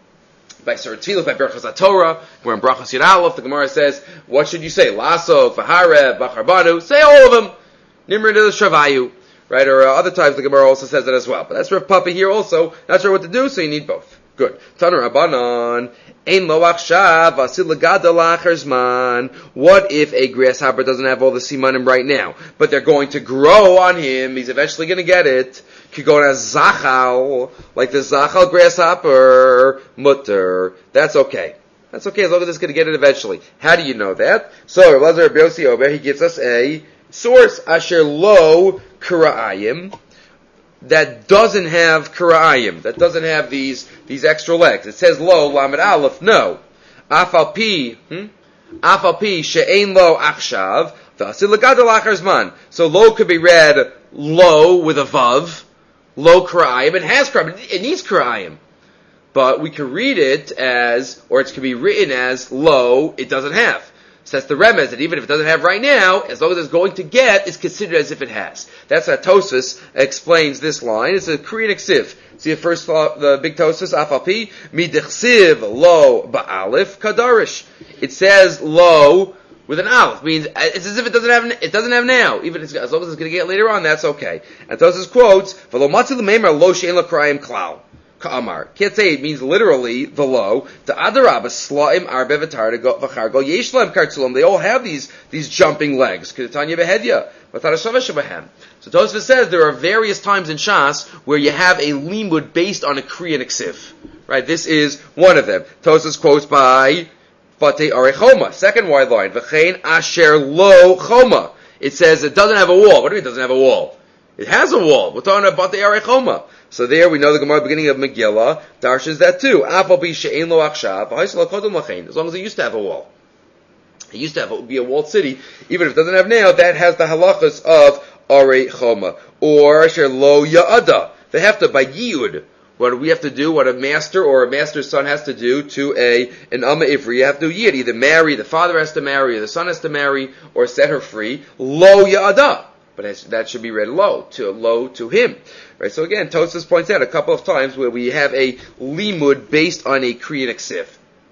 by Surah Tefillah, by Berachos HaTorah, where in Brachos Yud Aleph, the Gemara says, what should you say? Lasok, Vaharev, Bacharbanu, say all of them. Nimrei de Shavayu. Right? Or uh, other times the Gemara also says that as well. But that's Rav Papa here also. Not sure what to do, so you need both. Good. Tanu Rabbanan. Ein lo achshav, asil legada la'achar zman. What if a grasshopper doesn't have all the simanim right now, but they're going to grow on him, he's eventually going to get it. Could go as zachal, like the zachal grasshopper, mutter. That's okay. That's okay as long as it's going to get it eventually. How do you know that? So, Rav Elazar Rabbi Yossi Omer, he gives us a source, asher lo k'ra'ayim, that doesn't have k'ra'ayim, that doesn't have these these extra legs. It says lo, lamed aleph, no. Afal pi, hmm? Afal pi, she'ein lo achshav, v'asil l'gadol achar zman. So lo could be read lo with a vav, lo k'ra'ayim. It has k'ra'ayim, it needs k'ra'ayim. But we can read it as, or it can be written as lo, it doesn't have. So that's the remez, that even if it doesn't have right now, as long as it's going to get, it's considered as if it has. That's how Tosfos explains this line. It's a Korean ksiv. See the first, the big Tosfos, Afapi, midechsiv lo ba'alif kadarish. It says lo with an aleph, means it's as if it doesn't have, it doesn't have now. Even as long as it's going to get later on, that's okay. And Tosfos quotes, v'lo matzi l'meimer lo she'en l'krayim klal. Ka'amar. Can't say it means literally the low. The adarabah slaim arbe v'tar v'chargo yeshlam kartzulam. They all have these these jumping legs. K'tanya behedya. So Tosfos says there are various times in Shas where you have a limud based on a Korean ksiv. Right? This is one of them. Tosfos quotes by Fatei Arechoma. Second wide line. V'chein asher lo choma. It says it doesn't have a wall. What do you mean it doesn't have a wall? It has a wall. We're talking about Fatei Arechoma. So there we know the Gemara beginning of Megillah darshes that too. As long as it used to have a wall. It used to have it be a walled city. Even if it doesn't have now, that has the halachas of Arei Choma. Or Asher Lo Ya'ada. They have to, by Yiyud, what do we have to do? What a master or a master's son has to do to a an Amma Ivri. You have to do Yid. Either marry, the father has to marry, or the son has to marry, or set her free. Lo Ya'ada. but it's, that should be read low, to low to him. Right? So again, Tosfos points out a couple of times where we have a limud based on a Kriyan Ksiv.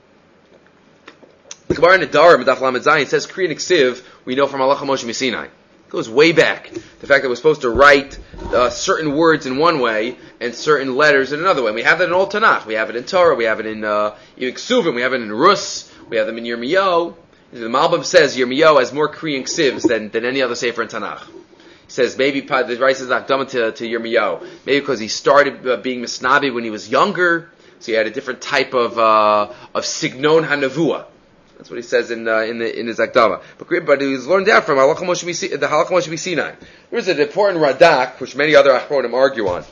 The Gemara in the Darim, Daf Lamed Zayin, says Kriyan Ksiv, we know from Halacha Moshe Misinai. It goes way back. The fact that we're supposed to write uh, certain words in one way and certain letters in another way. We have that in Old Tanakh. We have it in Torah. We have it in uh, Ksuvim. We have it in Rus. We have them in Yirmiyahu. The Malbim says Yirmiyahu has more Kriyan Ksivs than, than any other sefer in Tanakh. He says maybe the Rice is not dumb to, to Yirmiyahu. Maybe because he started uh, being Misnabi when he was younger, so he had a different type of uh, of Signon HaNevuah. That's what he says in uh, in the in his Akdama. But but he was learned out from Halacha Moshe B'Sinai, the Halacha Moshe B'Sinai. There's an important Radak which many other Achronim argue on.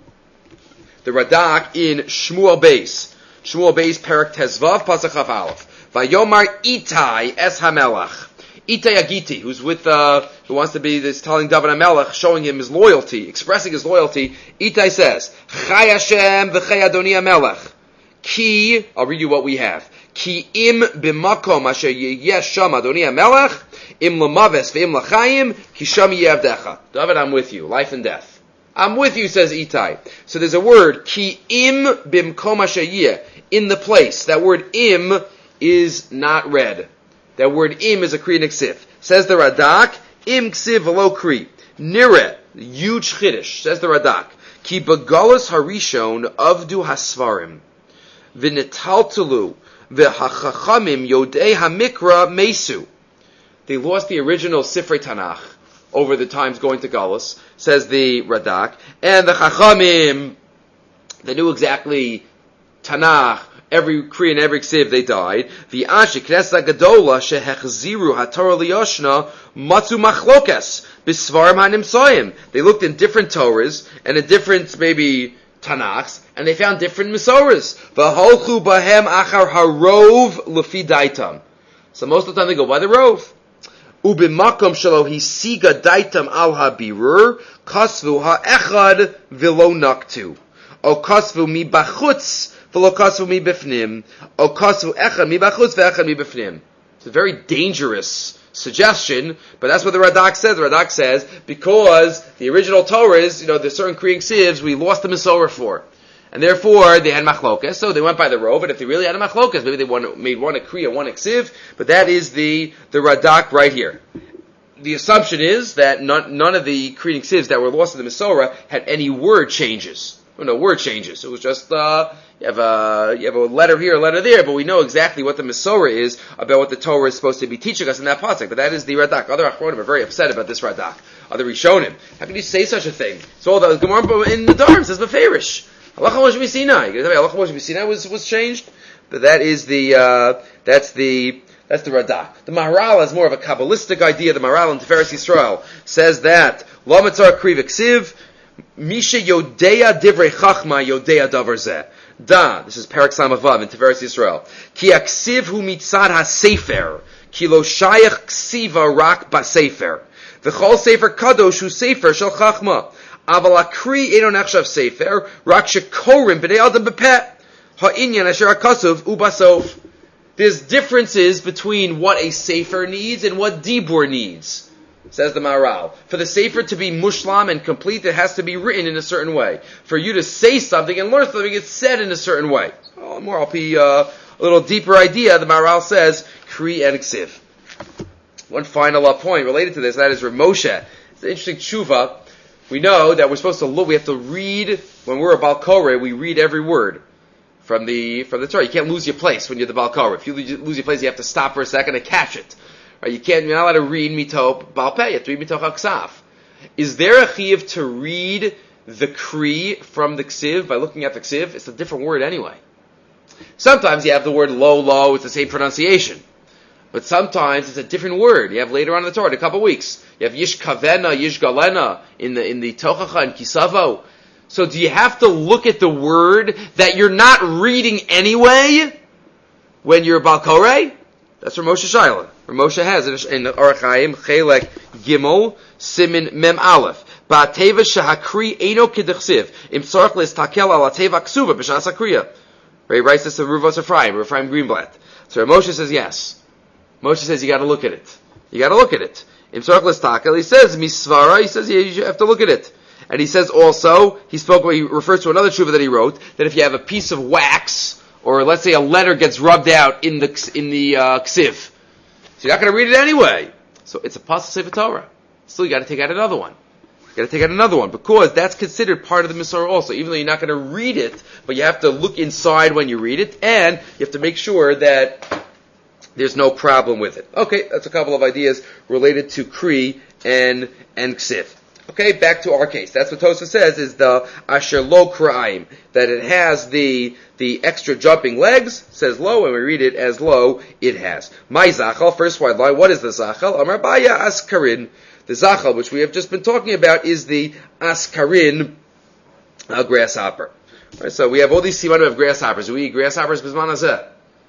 The Radak in Shmuel Beis, Shmuel Beis Perek Tezvav Pasuk Chaf Aleph. Vayomar Itai Es HaMelach. Itai Agiti, who's with uh, who wants to be this telling David HaMelech, showing him his loyalty, expressing his loyalty. Itai says, Chai Hashem v'Chai Adoni HaMelech. Ki, I'll read you what we have. Ki im b'makom asher yeyesh sham Adoni HaMelech, im l'maves v'im l'chaim, ki sham yevdecha. David, I'm with you, life and death. I'm with you, says Itai. So there's a word, ki im b'mkom asher yeh, in the place. That word im is not read. That word im is a Kriyan Ksiv. Says the Radak, im ksiv v'lo kri. Nire, huge chiddush, says the Radak. Ki b'galus harishon avdu hasvarim. V'netaltelu v'hachachamim yodei hamikra mesu. They lost the original Sifrei Tanakh over the times going to Galus, says the Radak. And the Chachamim, they knew exactly Tanakh, every Kriyan, every Ksiv, they died. V'ashi knesa gadola shehechziru haTorah liyoshna matzu machlokes b'svarim hanimsoyim. They looked in different Torahs and in different maybe Tanachs, and they found different Mesorahs. V'holchu bahem achar harov lefi daitam. So most of the time they go by the rov. Ubimakom shelo hisiga daitam al habirur kasvu ha'echad v'lo naktu. O kasvu mi bachutz v'lo kasvu mi bifnim. O kasvu echad mi bachutz v'echad mi bifnim. It's a very dangerous suggestion, but that's what the Radak says. The Radak says, because the original Torah is, you know, there's certain Kriyan Ksivs we lost the Mesorah for. And therefore, they had Machlokas, so they went by the rov, and if they really had a Machlokas, maybe they won, made one a Kriya, one a Ksiv, but that is the, the Radak right here. The assumption is that none, none of the Kriyan Ksivs that were lost in the Mesorah had any word changes. Well, no word changes. It was just, uh, you have a, you have a letter here, a letter there, but we know exactly what the Mesorah is about what the Torah is supposed to be teaching us in that pasuk. But that is the Radak. Other Achronim are very upset about this Radak. Other Rishonim. How can you say such a thing? So the Gemara in the Darim says Beferish. Halacha Moshe B'Sinai. You know, Halacha Moshe B'Sinai was, was changed? But that is the, uh, that's the, that's the Radak. The Maharal has more of a Kabbalistic idea. The Maharal in Tiferes Yisrael says that, Lo Mitzar Kriv Ksiv, Misha Yodea Divrei Chachma Yodea Davar Zeh. Da, this is Perek Samavav in Tiferes Yisrael. Ki aksiv hu mitzad ha-sefer, ki lo shayach ksiva rak ba-sefer. V'chol sefer kadosh hu sefer shel chachma. Aval akri eno nechshav sefer, rak shekorim b'nei adam b'peh. Ha'inyan asher ha'kasuv u-basof. There's differences between what a sefer needs and what dibur needs. Says the Maharal. For the Sefer to be mushlam and complete, it has to be written in a certain way. For you to say something and learn something, it's said in a certain way. Oh, more I'll be uh, a little deeper idea. The Maharal says Kri and Ksiv. One final uh, point related to this, that is Rav Moshe. It's an interesting tshuva. We know that we're supposed to look. We have to read when we're a Bal Koreh. We read every word from the from the Torah. You can't lose your place when you're the Bal Koreh. If you lose your place, you have to stop for a second and catch it. Right, you can't, you're not allowed to read mito Baal Peh, you have to read mitoch HaKsav. Is there a chiyuv to read the Kri from the Ksiv by looking at the Ksiv? It's a different word anyway. Sometimes you have the word lo, lo, it's the same pronunciation. But sometimes it's a different word. You have later on in the Torah, in a couple of weeks. You have Yish Kavena, Yish Galena, in the, in the Tochacha and Kisavo. So do you have to look at the word that you're not reading anyway when you're Baal Koreh? That's Rav Moshe Shaila. Rav Moshe has in Orach Chaim Chelek Gimel Simin Mem Aleph. Ba'ateva shehakri eino k'dechsiv im tzorach le'stakel al ateva ksuva b'shas hakriya. He writes this to Ruvos Ephraim, Ephraim Greenblatt. So Rav Moshe says yes. Moshe says you got to look at it. You got to look at it. Im Tzarech L'Stakel, he says, Misvara, he says yeah, you have to look at it. And he says also, he spoke, he refers to another tshuva that he wrote, that if you have a piece of wax, or let's say a letter gets rubbed out in the, in the, uh, ksiv, so you're not going to read it anyway. So it's a pasuk Sefer Torah. Still, you got to take out another one. You got to take out another one, because that's considered part of the Misora also, even though you're not going to read it, but you have to look inside when you read it, and you have to make sure that there's no problem with it. Okay, that's a couple of ideas related to Kri and, and Ksiv. Okay, back to our case. That's what Tosa says is the Asher Lo Kra'im, that it has the the extra jumping legs, says lo, and we read it as lo, it has. My Zachal, first wide line, what is the Zachal? Amar Baya Askarin. The Zachal, which we have just been talking about, is the Askarin uh, grasshopper. Right, so we have all these simanim of grasshoppers. Do we eat grasshoppers b'zman hazeh?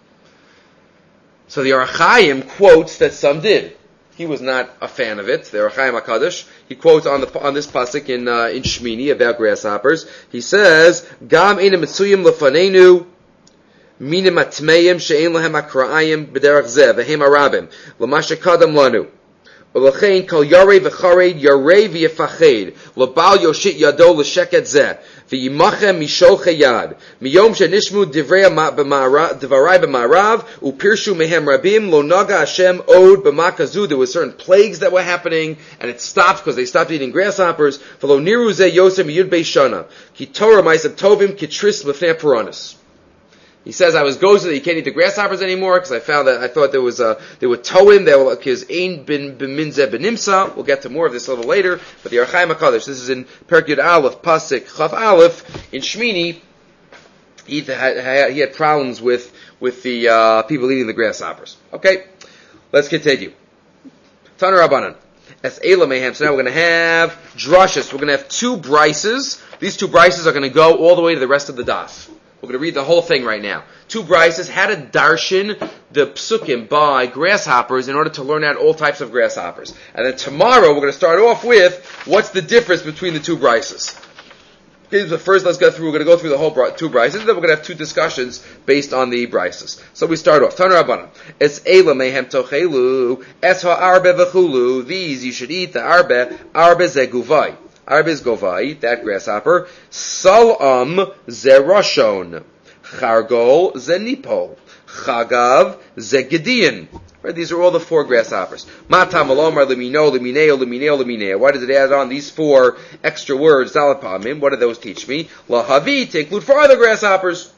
So the Orach Chaim quotes that some did. He was not a fan of it. The Orach Chaim HaKadosh, he quotes on the on this pasuk in uh, in Shmini about grasshoppers. He says, "Gam ina mitzuyim lefanenu minim atmeim she'en lahem akra'ayim b'derech zeh v'hem arabim l'mashe kadam lanu." Olachein kol yarei v'chared yarei v'yefached l'bal yoshit yado l'sheket zeh v'yimachem mishol chayad miyom shenishmu divrei dvarai b'marav upirshu mehem rabim lo naga Hashem od b'makazu. There were certain plagues that were happening, and it stopped because they stopped eating grasshoppers. V'lo niru zeh yosem yud beishana ki Torah ma'aseh tovim ki tris l'fnei puranis. He says, I was gozer that you can't eat the grasshoppers anymore, because I found that, I thought there was a, there were toim, there were, because ein bin b'minzeh b'nimsa. We'll get to more of this a little later, but the Orach Chaim HaKadosh, this is in Perek Yud Aleph, Pasuk Chaf Aleph, in Shmini, he had, he had problems with, with the, uh, people eating the grasshoppers. Okay, let's continue. Tana Rabbanan. As Eila Mayhem, so now we're going to have drushes. We're going to have two brises. These two brises are going to go all the way to the rest of the daf. We're going to read the whole thing right now. Two brises, how to darshan the psukim by grasshoppers in order to learn out all types of grasshoppers. And then tomorrow we're going to start off with what's the difference between the two brises. Okay, so first let's go through, we're going to go through the whole bri- two brises, and then we're going to have two discussions based on the brises. So we start off. Tana Rabbanan. Es eila mehem tochelu, es ha'arbe v'chulu, these you should eat, the arbe, arbe ze guvai. Arbe is govai, that grasshopper. Salam ze roshon. Chargol ze nipol. Chagav ze gideon. Right, these are all the four grasshoppers. Matam alomar lemino, lemineo, lemineo, lemineo. Why does it add on these four extra words? Dalapamim. What do those teach me? Lahavi, to include four other grasshoppers.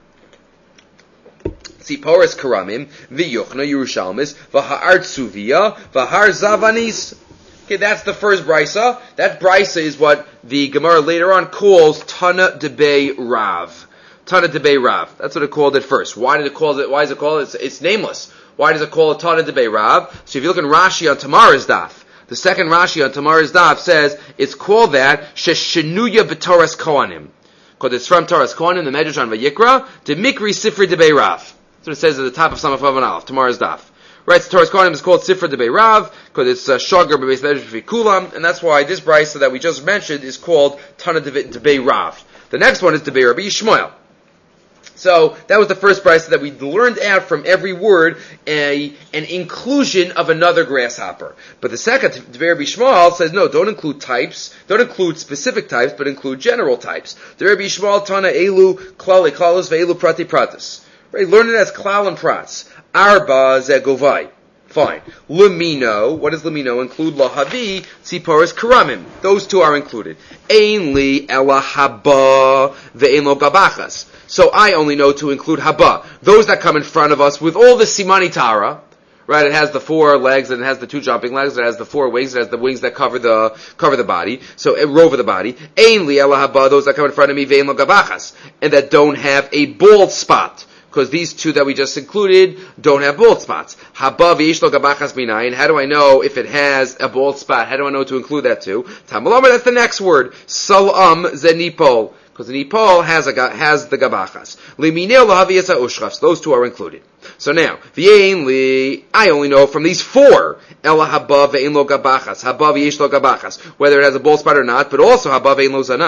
Tziporis karamim, v'yochna Yerushalmis, v'ha'ar tzuvia, v'har zavanis. Okay, that's the first brisa. That brisa is what the Gemara later on calls Tana Debei Rav. Tana Debei Rav. That's what it called at first. Why did it call it? Why is it called? It's, it's nameless. Why does it call it Tana Debei Rav? So if you look in Rashi on Tamara's daf, the second Rashi on Tamara's daf says it's called that Sheshenuya B'Toras Kohanim, because it's from Toras Kohanim, the Medrash on Vayikra, to Mikri Sifri Debei Rav. That's what it says at the top of Samach Vav and Aleph, Tamara's daf. Right, so Toras Kohanim is called Sifra Debei Rav, because it's uh, Shogar B'Beis Medrash V'Kulam, and that's why this brisa that we just mentioned is called Tana Debei Rav. The next one is Debei Rabbi Yishmael. So that was the first brisa that we learned out from every word a an inclusion of another grasshopper. But the second, Debei Rabbi Yishmael, says no, don't include types, don't include specific types, but include general types. Debei Rabbi Yishmael Tana Elu Klal Klalos Ve'elu Prati Pratis. Right, learn it as Klal and Prats. Arba zegovai. Fine. Lumino. What does lumino include? Lahavi, tziporis karamim. Those two are included. Ainli ela haba ve'en lo gabachas. So I only know to include haba. Those that come in front of us with all the simani tara. Right, it has the four legs and it has the two jumping legs. It has the four wings. It has the wings that cover the cover the body. So it over the body. Ainli ela haba. Those that come in front of me ve'en lo gabachas, and that don't have a bald spot. Because these two that we just included don't have bald spots. Haba v'yesh lo gabachas minayin. How do I know if it has a bald spot? How do I know to include that too? Tamalomar, that's the next word. Salam zenipol. Because the nipol has a has the gabachas. Limineo lahavi yetza ushchas. Those two are included. So now, v'yein li, I only know from these four. Ela haba v'ein lo gabachas. Haba v'yesh lo gabachas. Whether it has a bald spot or not, but also haba v'ein lo zanav.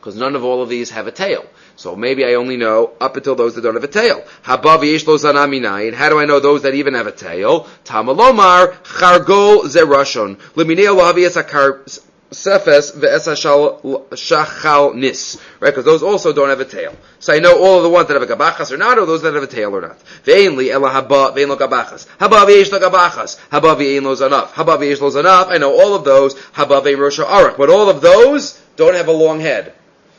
because none of all of these have a tail. So maybe I only know up until those that don't have a tail. Habav yesh lo zana minayin. How do I know those that even have a tail? Tamalomar chargol zerashon liminei lo havi esakar sefes ve'esashal shachal nis. Right, because those also don't have a tail. So I know all of the ones that have a gabachas or not, or those that have a tail or not. Ve'inli ela haba ve'in lo gabachas. Habav yesh lo gabachas. Habav ye'in lo zanaf. Habav yesh lo zanaf. I know all of those. Habav ve'in rosha arach. But all of those don't have a long head.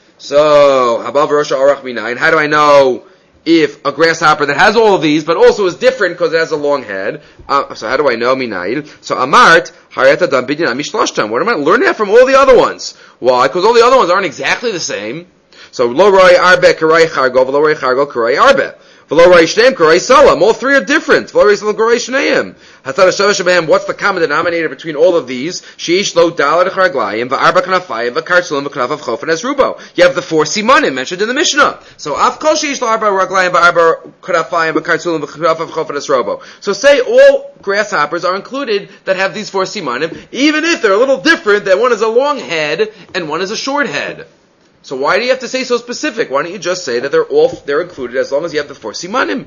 So, Habav Rosha Arach Minayin. How do I know if a grasshopper that has all of these, but also is different because it has a long head? Uh, so how do I know Minayin? So Amart Hayata Dam Bidin Amishloshtam. What am I learning that from all the other ones? Why? Because all the other ones aren't exactly the same. So Lo Roi Arbe Karai Chargo, V'Lo Roi Chargo Karai Arbe. V'Lo Roi Shneim Karai Salam. All three are different. V'Lo Roi Salam Karai Shneim. What's the common denominator between all of these? Sheish lo dalad charglayim v'arba kanafayim v'kartzulim v'kanafav chofen es rubo. You have the four simanim mentioned in the Mishnah. So af kol sheish lo arba raglayim v'arba kanafayim v'kartzulim v'kanafav chofen es rubo. So say all grasshoppers are included that have these four simanim, even if they're a little different, that one is a long head and one is a short head. So why do you have to say so specific? Why don't you just say that they're all they're included as long as you have the four simanim?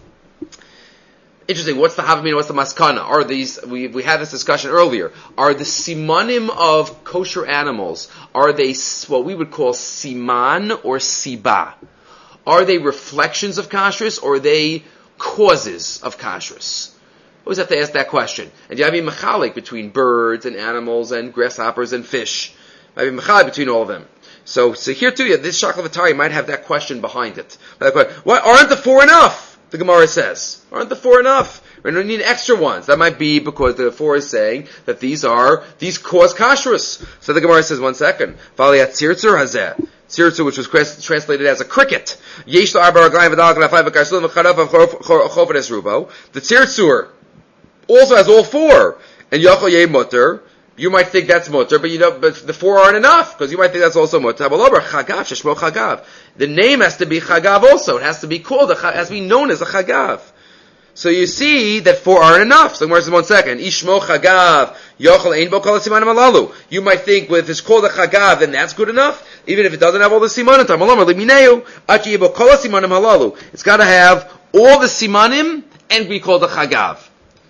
Interesting. What's the havamina? What's the maskana? Are these? We we had this discussion earlier. Are the simanim of kosher animals? Are they what we would call siman or siba? Are they reflections of kashrus or are they causes of kashrus? Always have to ask that question. And you have to be mechalik between birds and animals and grasshoppers and fish. You have to be mechalik between all of them. So, so here too, this Shakhlavatari might have that question behind it. Why aren't the four enough? The Gemara says, aren't the four enough? We don't need extra ones. That might be because the four is saying that these are, these cause kashrus. So the Gemara says, one second. Valiyat tzirtzur hazeh. Tzirtzur, which was translated as a cricket. Yesh arba raglayim v'dal kanafayim v'karsulim v'chanav v'chofen es rubo. The tzirtzur also has all four. And yachol yeh mutter. You might think that's mutter, but you know, but the four aren't enough, because you might think that's also mutter. Chagav, sheshmo chagav. The name has to be chagav also. It has to be called, it has to be known as a chagav. So you see that four aren't enough. So where's one second? Ishmo chagav, yochel ein bo kol simanim halalu. You might think, well, if it's called a chagav, then that's good enough, even if it doesn't have all the simanim. Tamalomer limineu, achi bo kol simanim halalu. It's got to have all the simanim and be called a chagav.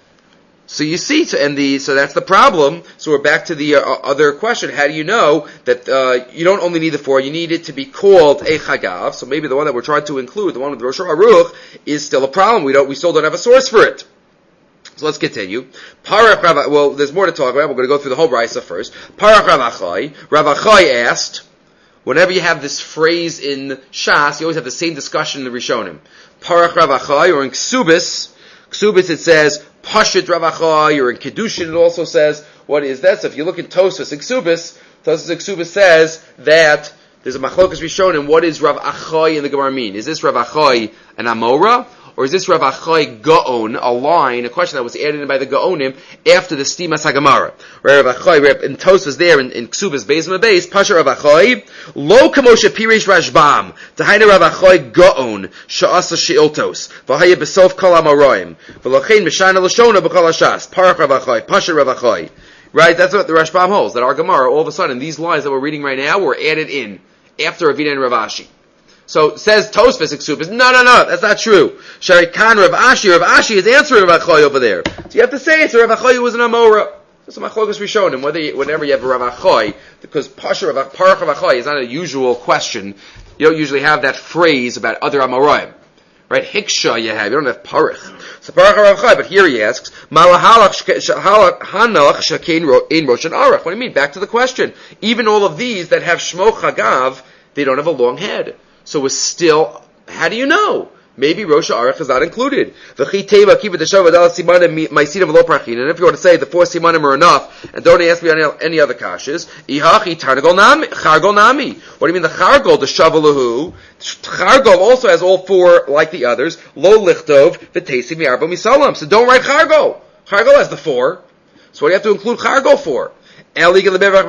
So you see, so, and the, so that's the problem. So we're back to the uh, other question. How do you know that uh, you don't only need the four, you need it to be called a chagav? So maybe the one that we're trying to include, the one with the Rosh Aruch, is still a problem. We don't, we still don't have a source for it. So let's continue. Parach Rav, well, there's more to talk about. We're going to go through the whole Brisa first. Parach Rav Achai. Rav Achai asked, whenever you have this phrase in Shas, you always have the same discussion in the Rishonim. Parach Rav Achai, or in Ksubis, Ksubis it says, Pashit Rav Achai, or in Kedushin it also says, what is that? So if you look in Tosfos and Ksubis, Tosfos and Ksubis says that there's a machlokas Rishonim, what is Rav Achai in the Gemara mean? Is this Rav Achai an Amora? Or is this Rav Achai Gaon, a line, a question that was added in by the Gaonim after the Stimas HaGemara? Rav Achai, in Tosfos there, in, in Ksubas, Beis Mabeis, Pasha Rav Achai, Lo Kamosha Pirish Rashbam, Tahaina Rav Achai Gaon, Sha'asa She'iltos, V'haya Besof Kol HaMaroim, V'lochein Mishana L'shona B'kol HaShas, Parach Rav Achai, Pasha Rav Achai. Right, that's what the Rashbam holds, that our Gemara, all of a sudden, these lines that we're reading right now were added in, after Ravina and Rav Ashi. So says Tosfos Ksubis, no, no, no, that's not true. Sharikan Rav Ashi, Rav Ashi is answering Rav Achai over there. So you have to say it's Rav Achai who was an Amora. That's what Machlokas Rishonim, whether you, whenever you have a Rav Achai, because Pasha Rav Parach Rav Achai is not a usual question. You don't usually have that phrase about other Amoraim. Right? Hiksha you have, you don't have Parach. So Parach Rav Achai, but here he asks, Malahalach Hanach Shakein Ein Rosh and Arach. What do you mean? Back to the question. Even all of these that have Shmo Chagav, they don't have a long head. So we're still, how do you know? Maybe Rosh Arach is not included. And if you want to say the four simanim are enough, and don't ask me any, any other kashas, what do you mean the chargol, the shavalahu? Chargol also has all four like the others. Lo lichtov, v'tesi mi'arba misalam. So don't write chargol. Chargol has the four. So what do you have to include chargol for? But why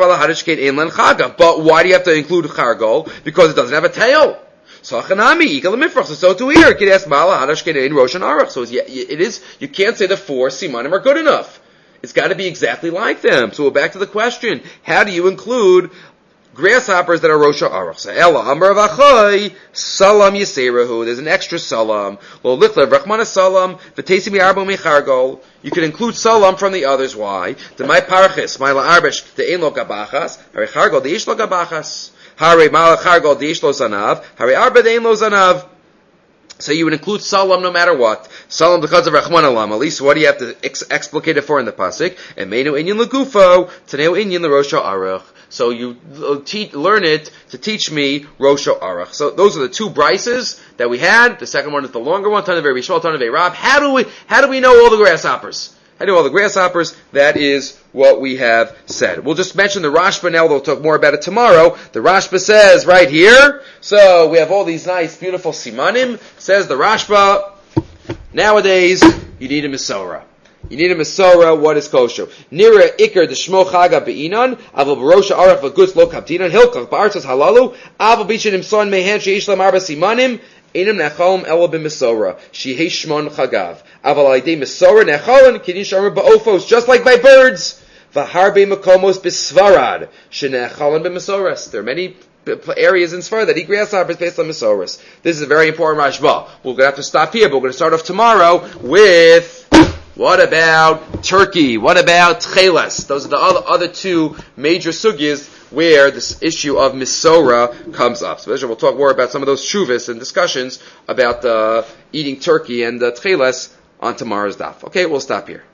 do you have to include chargol? Because it doesn't have a tail. So so to here, it ask Mala Hadashkein Rosh and Arach. So it is, you can't say the four simanim are good enough. It's got to be exactly like them. So we're back to the question: how do you include grasshoppers that are Rosh Ha'arach. So Ella Amar V'Achoy Salam Yiserahu. There's an extra salam. Lo Lichlev Rachmana Salam V'Tesi Mi'arbo Mechargol. You can include salam from the others. Why? The my parachis, my la'arbesh, the ein lo gabachas, hare chargol, the ish lo gabachas, hare mala chargol, the ish lo zanav, hare arba, the ein lo zanav. So you would include salam no matter what. Salam because of Rachman Alam. At least what do you have to ex- explicate it for in the pasuk? And meinu inyan legufo, taneu inyan the Rosh Ha'arach. So you te- learn it to teach me Rosh Ha'arach. So those are the two brises that we had. The second one is the longer one, Tanavei Rishmal, Tanavei Rab. How do we, how do we know all the grasshoppers? How do we know all the grasshoppers? That is what we have said. We'll just mention the Rashba now. We'll talk more about it tomorrow. The Rashba says right here. So we have all these nice, beautiful simanim. Says the Rashba. Nowadays, you need a Mesorah. You need a Mesorah. What is kosher? Nira ikar the shmo chaga be'inan. Aval barosha arach v'gutz lo kaptinan. Hilkach ba'artzas halalu. Aval bichin imson mehan she'ish lam arba simanim. Inim nechalom ela b'Mesorah. Shehei shmon chagav. Aval alidei Mesorah nechalon kidin shamar ba'ofos. Just like by birds. V'harbe makomos b'svarad. Shenechalon b'Mesorah. There are many areas in Sfarad that eat grasshoppers based on Mesorahs. This is a very important Rashba. We're going to have to stop here, but we're going to start off tomorrow with what about Turkey? What about Tcheles? Those are the other, other two major sugyas where this issue of Mesorah comes up. So we'll talk more about some of those shuvas and discussions about uh, eating turkey and uh, Tcheles on tomorrow's daf. Okay, we'll stop here.